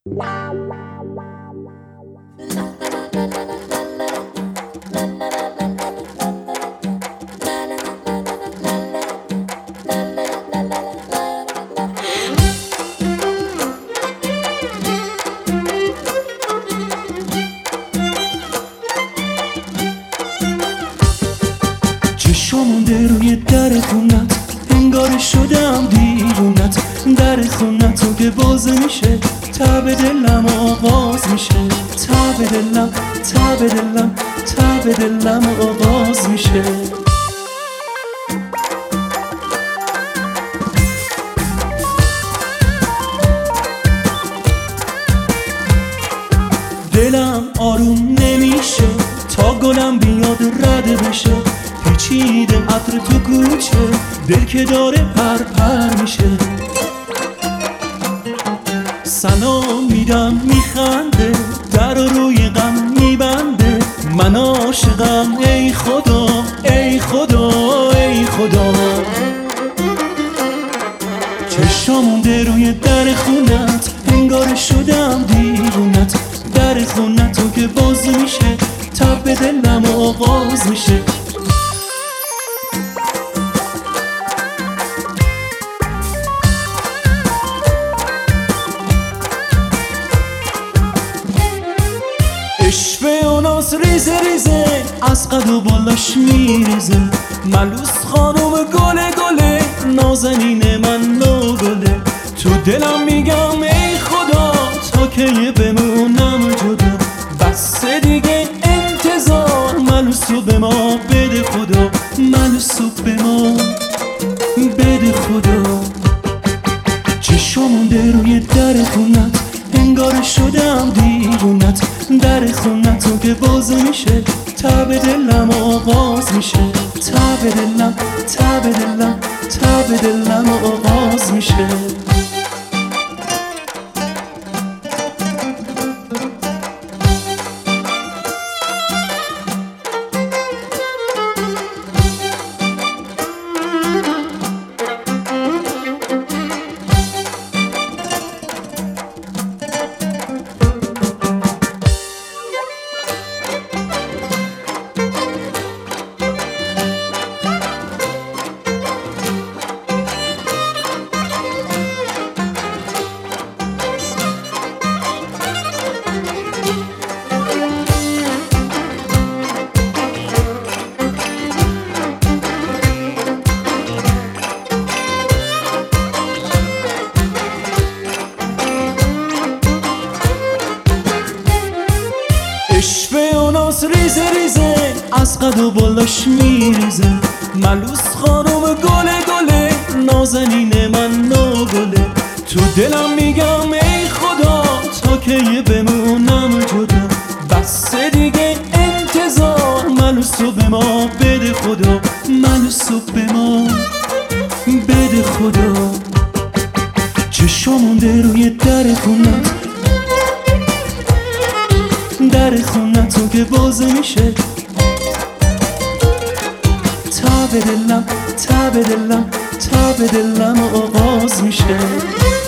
شمونده روی در خونت، انگار شدم دیوونت. در خونت که باز میشه، تب دلم آغاز میشه. تب دلم، تب دلم، تب دلم آغاز میشه. دلم آروم نمیشه تا گلم بیاد رد بشه. پیچیده عطر تو کوچه، دل که داره پر پر میشه. سلام میدم میخنده، در روی غم میبنده. من عاشقم ای خدا، ای خدا، ای خدا. چشام مونده روی در خونت، انگار شدم دیوونت. در خونتو که باز میشه، تب دلم آغاز میشه. اشوه و ناز ریزه ریزه، از قد و بالاش میریزه. ملوس خانوم گله گله، نازنین من نو گله. تو دلم میگم ای خدا، تا که بمونم جدا. بس دیگه انتظار، ملوسو به ما بده خدا. ملوسو به ما بده خدا. چشم مونده روی در خونت، انگار شدم دیوونت. در خونتو که باز میشه، تب دلم آغاز میشه. تب دلم، تب دلم، تب دلم آغاز میشه. اشوه و ناز ریزه ریزه، از قد و بالاش میریزه. ملوس خانوم گله گله، نازنین من نو گله. تو دلم میگم ای خدا، تا که بمونم جدا. بس دیگه انتظار، ملوسو به ما بده خدا. ملوسو به ما بده خدا. چشم مونده روی در خونت، در خونتو که باز میشه. تب دلم، تب دلم، تب دلم آغاز میشه.